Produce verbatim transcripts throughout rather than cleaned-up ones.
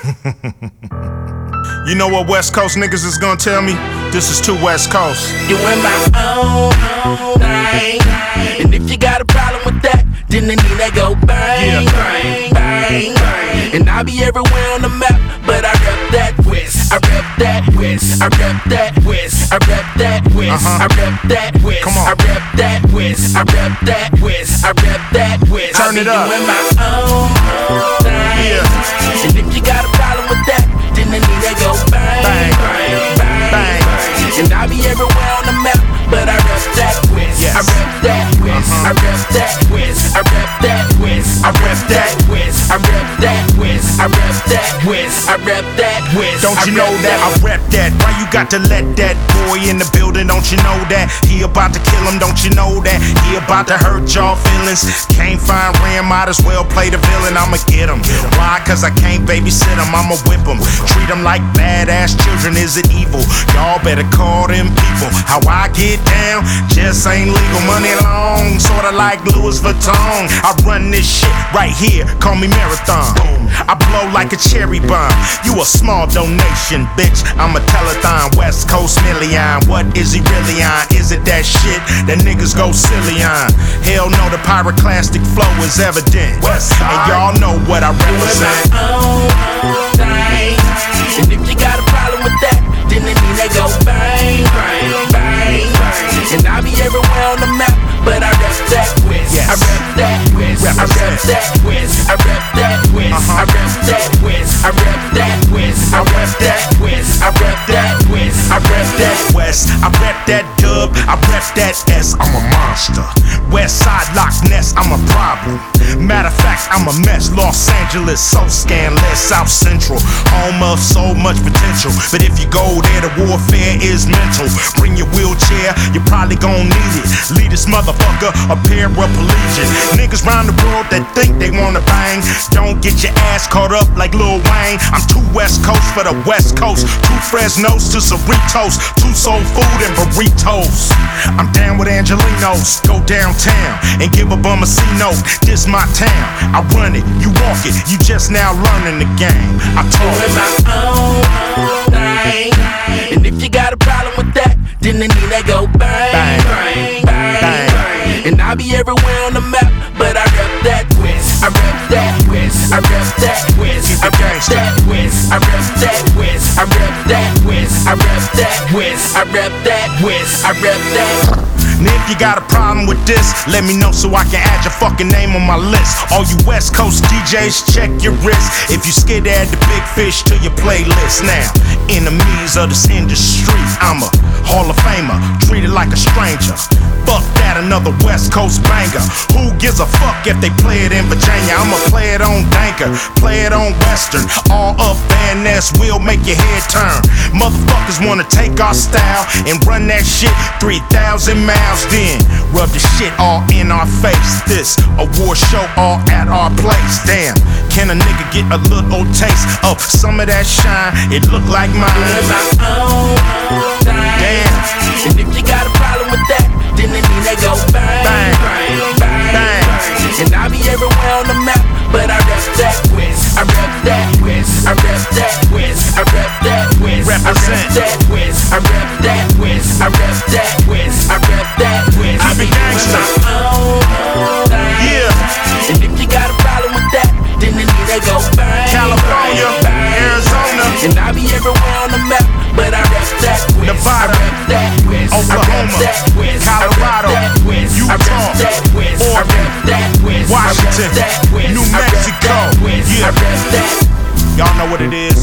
You know what West Coast niggas is gonna tell me? This is too West Coast. Doing my own, own thing. And if you got a problem with that, then the need that go bang, yeah. bang, bang, bang. And I'll be everywhere on the map, but I rep that West. I rep that West. I rep that West. I rep that West. Uh-huh. I rep that West. Come on. I rep that West. I rep that West. I rep that West. Turn I it up. Doing my own, own thing. Yeah. And if you got a problem with that, then the need that go bang, bang, bang, bang, bang. bang. And I'll be everywhere on the map, but I rep that West. Yes. I rep that West. Uh-huh. I rep that West. I rep that West. I rep that West. I rep that West. I rep that West. I rep that West. Don't you know that I rep that? Why you got to let that boy in the building? Don't you know that he about to kill him? Don't you know that he about to hurt y'all feelings? Can't find Ram, might as well play the villain. I'ma get him. Why? Cause I can't babysit him. I'ma whip him. Treat him like badass children. Is it evil? Y'all better call them people. How I get down just ain't legal. Money long, sorta like Louis Vuitton. I run this shit right here. Call me Marathon. I blow like a cherry bomb. You a small donation, bitch. I'm a telethon, West Coast million. What is he really on? Is it that shit that niggas go silly on? Hell no, the pyroclastic flow is evident. And y'all know what I represent. My own, own thing. And if you got a problem with that, then the need that go bang, bang, bang, bang. And I'll be everywhere on the map, but I rep that West. Yes. I rep that West. I rep that West. I rep that West. Uh-huh. I rep that West. I rep that West. I rep that West. I rep that West. I rep that West. I rep that dub. I rep that S. I'm a monster. West Side Loch Ness. I'm a problem. Matter of fact, I'm a mess. Los Angeles, so scandalous. South Central, home of so much potential. But if you go there, the warfare is mental. Bring your wheelchair, you probably gon' need it. Lead this motherfucker a paraplegic. Niggas round the world that think they wanna bang. Don't get your ass caught up like Lil Wayne. I'm too West Coast for the West Coast. Two Fresnos to Cerritos. Two soul food and burritos. I'm down with Angelinos. Go downtown and give a bum a C-note. This my town. I run it, you walk it. You just now learning the game. I told Doing you. my own, own thing. And if you got a problem with that, then the need that go bang, Bang. bang, bang, Bang. bang. And I'll be everywhere on the map, but I rep that West. I rep that West. I rep that West. I rep that West. I rep that West. I rep that West. I rep that West. I rep that West. I rep that. And if you got a problem with this, let me know so I can add your fucking name on my list. All you West Coast D Js, check your wrist. If you scared to add the big fish to your playlist now. Enemies of this industry, I'm a Hall of Famer, treated like a stranger. Fuck that, another West Coast banger. Who gives a fuck if they play it in Virginia? I'ma play it on Danker, play it on Western. All up Van Ness will make your head turn. Motherfuckers wanna take our style and run that shit three thousand miles, then rub the shit all in our face. This award show all at our place. Damn, can a nigga get a little taste of some of that shine? It look like mine. Doing my own, own thing. Damn. And if you got a problem with that, then the need that go bang, Bang. bang, bang, Bang. bang. And I'll be everywhere on the map, but I rep that West. I rep that West. I rep that West. I rep that West. I rep Represent. that West. I rep that West. I rep that West. I rep that West. I be gangsta. Doing my own, own thing. Yeah. And if you got a problem with that, then the need that go bang, California, bang, bang, Arizona. and I'll be everywhere on the map, but I rep that West. Nevada, I rep that West. Oklahoma, I rep that West. Colorado, I rep that West. Utah, I rep that West. I Oregon, rep that West. Washington, I rep that West. New I rep Mexico. that West. Yeah. I rep that. Y'all know what it is.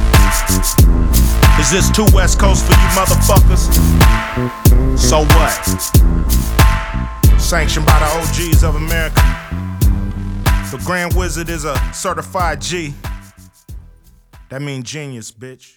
Is this too West Coast for you motherfuckers? So what? Sanctioned by the O Gs of America. The Grand Wizard is a certified G. That means genius, bitch.